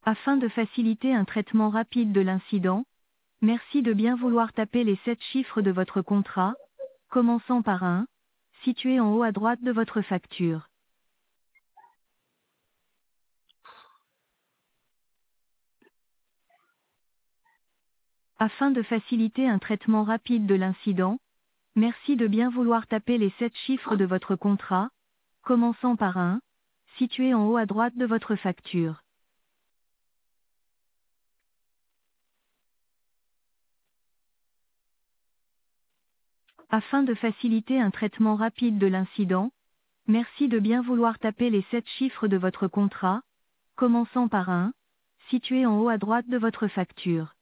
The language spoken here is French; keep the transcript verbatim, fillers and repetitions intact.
Afin de faciliter un traitement rapide de l'incident, merci de bien vouloir taper les sept chiffres de votre contrat, commençant par un, situé en haut à droite de votre facture. Afin de faciliter un traitement rapide de l'incident, merci de bien vouloir taper les sept chiffres de votre contrat, commençant par un, situé en haut à droite de votre facture. Afin de faciliter un traitement rapide de l'incident, merci de bien vouloir taper les sept chiffres de votre contrat, commençant par un, situé en haut à droite de votre facture.